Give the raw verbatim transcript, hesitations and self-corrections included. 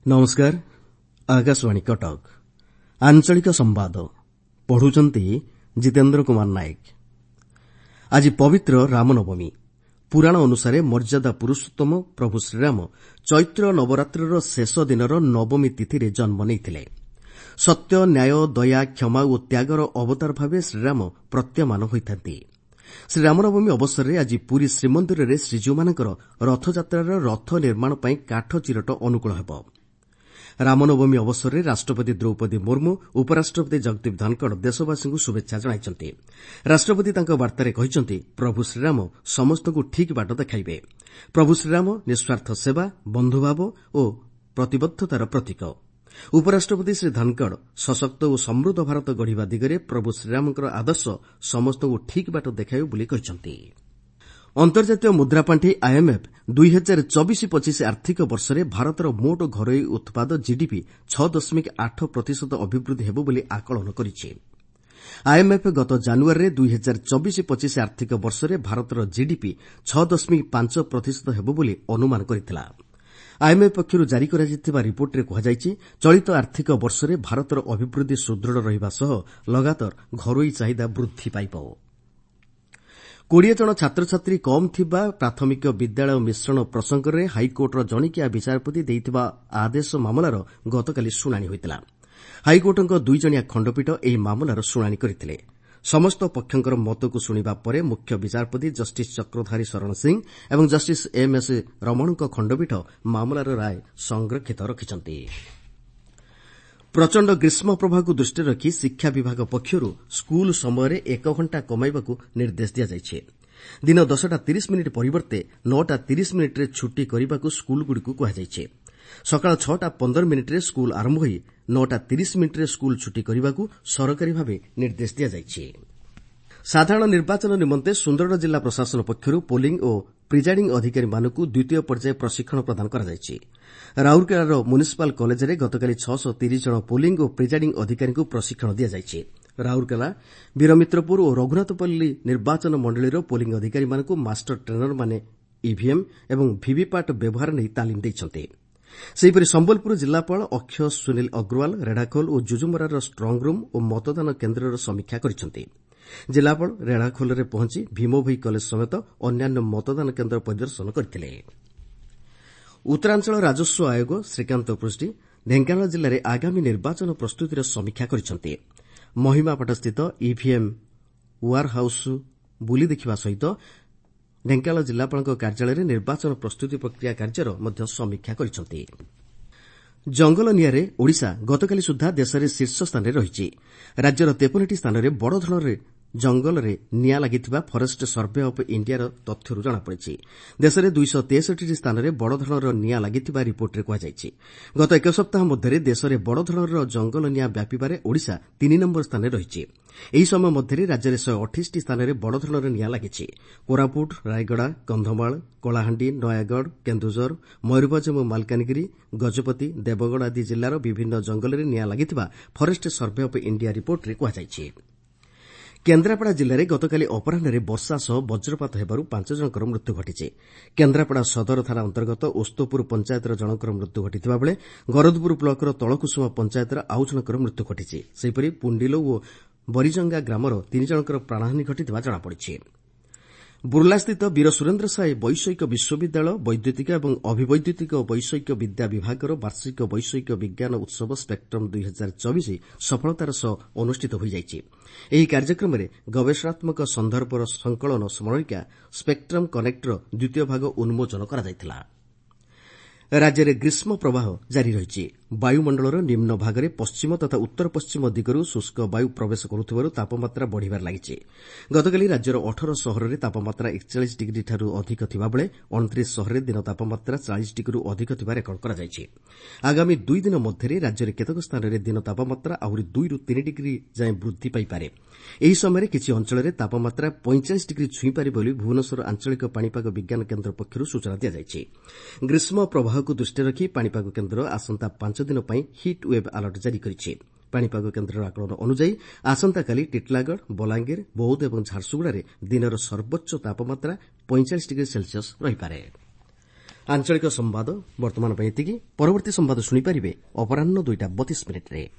नमस्कार आकाशवाणी कटक आंचलिक संवाद पढ़ुचंती जितेन्द्र कुमार नायक। आज पवित्र रामनवमी पुराण अनुसारे मर्यादा पुरुषोत्तम प्रभु श्रीराम चैत्र नवरात्रिर शेष दिनर नवमी तिथि जन्म नहीं। सत्य न्याय दया क्षमा और त्यागर अवतार भावे श्रीराम प्रत्यमान होता। श्री रामनवमी अवसर में आज पुरी श्रीमंदिर में श्रीजीउमानकर रथयात्रार रथ निर्माण पर काठ चिरट अनुकूल हेब। रामनवमी अवसर में राष्ट्रपति द्रौपदी मुर्मू उपराष्ट्रपति जगदीप धनखड़ देशवासी को शुभेच्छा जणाइछन्ति। राष्ट्रपति तांको वार्तारे कहिछन्ति प्रभु श्रीराम समस्त को ठीक बाट देखाइबे। प्रभु श्रीराम निस्वार्थ सेवा बंधुभाव और प्रतिबद्धतार प्रतीक। उपराष्ट्रपति श्री धनखड़ सशक्त और समृद्ध भारत गढ़िबा दिगरे प्रभु श्रीरामकर आदर्श समस्त को ठीक बाट देखाइबे बोली कहिछन्ति। अंतर्जातीय मुद्रापांठी आईएमएफ दुई हजार चौबीस पचिश आर्थिक वर्ष में भारतर मोट घरोई उत्पाद जीडीपी छह दशमिक आठ प्रतिशत अभिवृद्धि हेब बोली आकलन करिछि। आईएमएफ गत जानुआरी में दुई हजार चौबीस पचिश आर्थिक वर्ष में भारतर जीडीपी छह दशमिक पांच प्रतिशत हेब बोली अनुमान करिथिला। आईएमएफ पक्षर जारी कराଯାଇଥିବା रिपोर्टରେ କୁହାଯାଇଛି ଚଳିତ ଆର୍ଥିକ ବର୍ଷରେ ଭାରତର ଅଭିବୃଦ୍ଧି ସୁଦୃଢ଼ ରହିବା ସହ ଲଗାତାର ଘରୋଇ ଚାହିଦା ବୃଦ୍ଧି ପାଇବ। କୋଡ଼ିଏ ଜଣ ଛାତ୍ରଛାତ୍ରୀ କମ୍ ଥିବା ପ୍ରାଥମିକ ବିଦ୍ୟାଳୟ ମିଶ୍ରଣ ପ୍ରସଙ୍ଗରେ ହାଇକୋର୍ଟର ଜଣିକିଆ ବିଚାରପତି ଦେଇଥିବା ଆଦେଶ ମାମଲାର ଗତକାଲି ଶୁଣାଣି ହୋଇଥିଲା। ହାଇକୋର୍ଟଙ୍କ ଦୁଇଜଣିଆ ଖଣ୍ଡପୀଠ ଏହି ମାମଲାର ଶୁଣାଣି କରିଥିଲେ। ସମସ୍ତ ପକ୍ଷଙ୍କର ମତକୁ ଶୁଣିବା ପରେ ମୁଖ୍ୟ ବିଚାରପତି ଜଷ୍ଟିସ୍ ଚକ୍ରଧାରୀ ଶରଣ ସିଂ ଏବଂ ଜଷ୍ଟିସ୍ ଏମ୍ଏସ୍ ରମଣଙ୍କ ଖଣ୍ଡପୀଠ ମାମଲାର ରାୟ ସଂରକ୍ଷିତ ରଖିଛନ୍ତି। प्रचंड ग्रीष्म प्रभाव दृष्टि रखी शिक्षा विभाग पक्षर स्कूल समय एक घंटा कमाइबाकू निर्देश दिया। दिन दसटा तीस मिनिट परिवर्ते नौटा तीस मिनिट्रे छुट्टी करने स्कूलगुड़िक कहुଯାଇଛି। सकाळ छटा पंदर मिनिट्रे स्कूल आरंभ हो नौटा तीस मिनिट्रे स्कूल छुट्टी करने सरकारी भाव निर्देश दिया। साधारण निर्वाचन निमंते सुंदरगढ़ जिला प्रशासन पक्षर पोलिंग और प्रिजाइडिंग अधिकारी मानक द्वितीय पर्याय प्रशिक्षण प्रदान कर राउरकेलार म्युनिसिपाल कलेज में गतकाली छःश तीस जन पोलिंग और प्रिजाइडिंग अधिकारी प्रशिक्षण दिया। राउरकेला वीरमित्रपुर और रघुनाथपल्ली निर्वाचन मंडलीर पोलिंग अधिकारी मानक मास्टर ट्रेनर माने ईवीएम और वीवीपैट व्यवहार नहीं तालीम देइछन्ते। सेहीपरि संबलपुर जिलापाल अक्षय सुनील अग्रवाल रेढ़ाखोल और जुजुमरार स्ट्रंग रूम और मतदान केन्द्रर समीक्षा करिसेंति। जिलापाल रेढ़ाखोल पहुंची भीमभोई कलेज समेत अन्यान्य मतदान केन्द्र परिदर्शन करथिले। उत्तरांचल राजस्व आयोग श्रीकांत पृष्टि ढेंकानाल जिले में आगामी निर्वाचन प्रस्तुतिर समीक्षा करिसेंति। महिमापाटस्थित ईवीएम वेयर हाउस बुली देखिबा सहित ढेंकानाल जिलापाल कार्यालय निर्वाचन प्रस्तुति प्रक्रिया कार्यर मध्य समीक्षा करिसेंति। जंगल निआरे ओडिशा गतकाली सुधा देश में शीर्ष स्थान में रही। राज्यर तेपनटी स्थान में बड़ धरण जंगल में निआं लागिथिबा फरेस्ट सर्वे ऑफ इंडिया तथ्यरू जଣାपड़ी। देश में दुईश तेसठी स्थान में बड़ धरण निआं लागिथिबा रिपोर्टरे कहुଯାଇଛି। गत एक सप्ताह मध्य देश में बड़ धरण जंगल निआं व्यापिबारे ओडिशा तीन नंबर स्थान में रही। ଏହି ସମୟ ମଧ୍ୟରେ ରାଜ୍ୟରେ ଶହେ ଅଠେଇଶଟି ସ୍ଥାନରେ ବଡ଼ ଧରଣର ନିଆଁ ଲାଗିଛି। କୋରାପୁଟ ରାୟଗଡ଼ା କନ୍ଧମାଳ କଳାହାଣ୍ଡି ନୟାଗଡ଼ କେନ୍ଦୁଝର ମୟୂରଭଞ୍ଜ ଏବଂ ମାଲକାନଗିରି ଗଜପତି ଦେବଗଡ଼ ଆଦି ଜିଲ୍ଲାର ବିଭିନ୍ନ ଜଙ୍ଗଲରେ ନିଆଁ ଲାଗିଥିବା ଫରେଷ୍ଟ ସର୍ଭେ ଅଫ୍ ଇଣ୍ଡିଆ ରିପୋର୍ଟରେ କୁହାଯାଇଛି। କେନ୍ଦ୍ରାପଡ଼ା ଜିଲ୍ଲାରେ ଗତକାଲି ଅପରାହ୍ନରେ ବର୍ଷା ସହ ବଜ୍ରପାତ ହେବାରୁ ପାଞ୍ଚ ଜଣଙ୍କର ମୃତ୍ୟୁ ଘଟିଛି। କେନ୍ଦ୍ରାପଡ଼ା ସଦର ଥାନା ଅନ୍ତର୍ଗତ ଓସ୍ତପୁର ପଞ୍ଚାୟତର ଜଣଙ୍କର ମୃତ୍ୟୁ ଘଟିଥିବା ବେଳେ ଗରଦପୁର ବ୍ଲକର ତଳକୁସୁମ ପଞ୍ଚାୟତର ଆଉ ଜଣଙ୍କର ମୃତ୍ୟୁ ଘଟିଛି। ସେହିପରି ପୁଣ୍ଡିଲୋ ଓ ବରିଜଙ୍ଗା ଗ୍ରାମର ତିନି ଜଣଙ୍କର ପ୍ରାଣହାନୀ ଘଟିଥିବା ଜଣାପଡ଼ିଛି। ବୁର୍ଲାସ୍ଥିତ ବୀର ସୁରେନ୍ଦ୍ର ସାଏ ବୈଷୟିକ ବିଶ୍ୱବିଦ୍ୟାଳୟ ବୈଦ୍ୟୁତିକ ଏବଂ ଅଭିବୈଦ୍ୟୁତିକ ବୈଷୟିକ ବିଦ୍ୟା ବିଭାଗର ବାର୍ଷିକ ବୈଷୟିକ ବିଜ୍ଞାନ ଉତ୍ସବ ସ୍ପେକ୍ଟ୍ରମ୍ ଦୁଇ हजार चौबीस ସଫଳତାର ସହ ଅନୁଷ୍ଠିତ ହୋଇଯାଇଛି। ଏହି କାର୍ଯ୍ୟକ୍ରମରେ ଗବେଷଣାତ୍ମକ ସନ୍ଦର୍ଭର ସଂକଳନ ସ୍ମରଣିକା ସ୍ପେକ୍ଟ୍ରମ୍ କନେକ୍ଟର ଦ୍ୱିତୀୟ ଭାଗ ଉନ୍ମୋଚନ କରାଯାଇଥିଲା। राज्य ग्रीष्म प्रवाह जारी रही। वायुमंडलर निम्न भागरे पश्चिम तथा उत्तर पश्चिम दिगरू शुष्क वायु प्रवेश करुथिबारु तापमात्रा बढ़िबार लागिछि। गतकाली राज्यर अठारह सहर में तापमात्रा एकचाश डिग्री ठारू अधिक थिबा बेले उनतीस सहर में दिन तापमात्रा चालीस डिग्री अधिक थिबा रेकर्ड कराଯାଇଛି। आगामी दुई दिन मध्य राज्यर केतक स्थान में दिन तापमात्रा आहुरी दुई रु तीन डिग्री जाए वृद्धि पाइपारे। ଏହି ସମୟରେ କିଛି ଅଞ୍ଚଳରେ ତାପମାତ୍ରା पैंचाश डिग्री ଛୁଇଁପାରେ ବୋଲି ଭୁବନେଶ୍ୱର ଆଞ୍ଚଳିକ ପାଣିପାଗ ବିଜ୍ଞାନ କେନ୍ଦ୍ର ପକ୍ଷରୁ ସୂଚନା ଦିଆଯାଇଛି। ଗ୍ରୀଷ୍ମ ପ୍ରବାହକୁ ଦୃଷ୍ଟିରେ ରଖି ପାଣିପାଗ କେନ୍ଦ୍ର ଆସନ୍ତା ପାଞ୍ଚ ଦିନ ପାଇଁ ହିଟ୍ ୱେଭ୍ ଆଲର୍ଟ ଜାରି କରିଛି। ପାଣିପାଗ କେନ୍ଦ୍ରର ଆକଳନ ଅନୁଯାୟୀ ଆସନ୍ତାକାଲି ଟିଟିଲାଗଡ଼ ବଲାଙ୍ଗୀର ବୌଦ୍ଧ ଏବଂ ଝାରସୁଗୁଡ଼ାରେ ଦିନର ସର୍ବୋଚ୍ଚ ତାପମାତ୍ରା पैंचाश डिग्री ସେଲ୍ସିୟସ୍ ରହିପାରେ। ଆଞ୍ଚଳିକ ସମ୍ବାଦ ବର୍ତ୍ତମାନ ପାଇଁ ଏତିକି। ପରବର୍ତ୍ତୀ ସମ୍ବାଦ ଶୁଣିପାରିବେ ଅପରାହ୍ନ ଦୁଇଟା ବତିଶ ମିନିଟ୍ରେ।